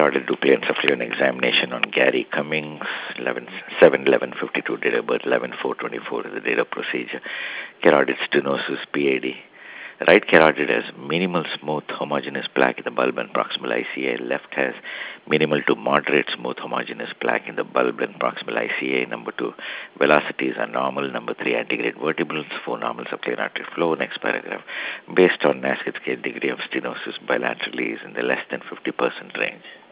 carotid nuclear encephalon examination on Gary Cummings, 11/7/11/52 date of birth, 11/4/24 is the date of procedure. Carotid stenosis, PAD. Right carotid has minimal smooth homogeneous plaque in the bulb and proximal ICA. Left has minimal to moderate smooth homogeneous plaque in the bulb and proximal ICA. Number 2, velocities are normal. Number 3, antegrade vertebrals. 4, normal subclavian artery flow. Next paragraph. Based on Nasket scale, degree of stenosis bilaterally is in the less than 50% range.